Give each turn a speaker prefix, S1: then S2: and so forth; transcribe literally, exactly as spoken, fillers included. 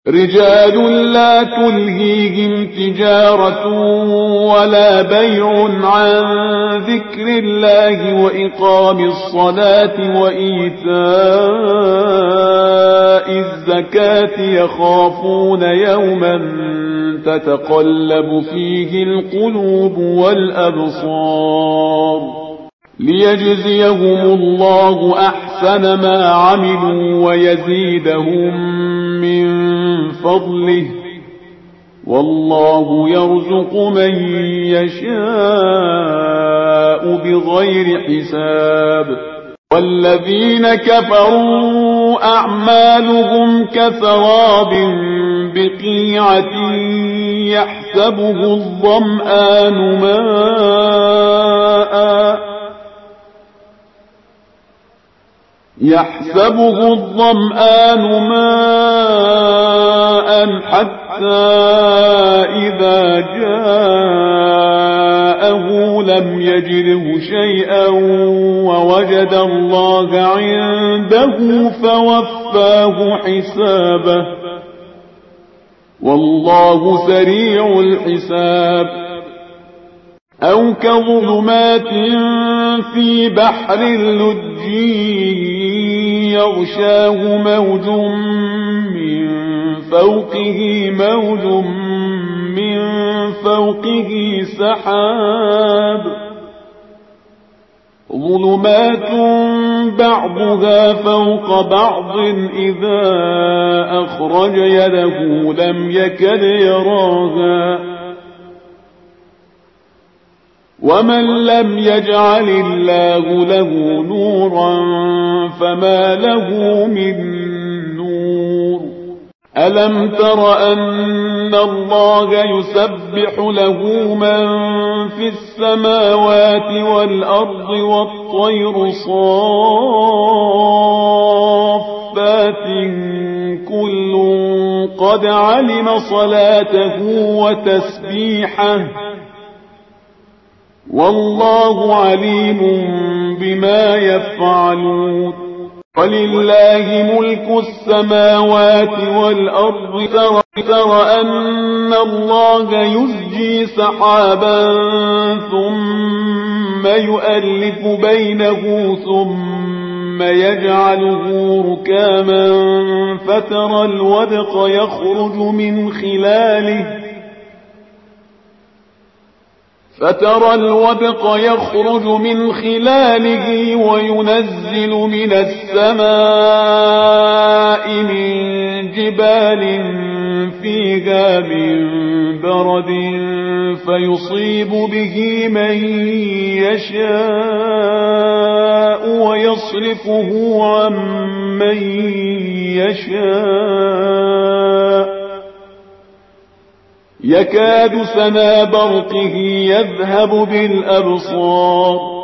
S1: رجال لا تلهيهم تجارة ولا بيع عن ذكر الله وإقام الصلاة وإيتاء الزكاة يخافون يوما تتقلب فيه القلوب والأبصار ليجزيهم الله أحسن ما عملوا ويزيدهم من فضله والله يرزق من يشاء بغير حساب. والذين كفروا أعمالهم كسراب بقيعة يحسبه الظمآن ماء يحسبه الظمآن ماء حتى إذا جاءه لم يجده شيئا ووجد الله عنده فوفاه حسابه والله سريع الحساب. أو كظلمات في بحر لجي يغشاه موج من فوقه موج من فوقه سحاب ظلمات بعضها فوق بعض إذا أخرج يده لم يكد يراها ومن لم يجعل الله له نورا فما له من نور. ألم تر أن الله يسبح له من في السماوات والأرض والطير صافات كل قد علم صلاته وتسبيحه والله عليم بما يفعلون. ولله ملك السماوات والأرض. ترى أن الله يزجي سحابا ثم يؤلف بينه ثم يجعله ركاما فترى الودق يخرج من خلاله فترى الودق يخرج من خلاله وينزل من السماء من جبال فيها من برد فيصيب به من يشاء ويصرفه عن من يشاء يكاد سنا برقه يذهب بالأبصار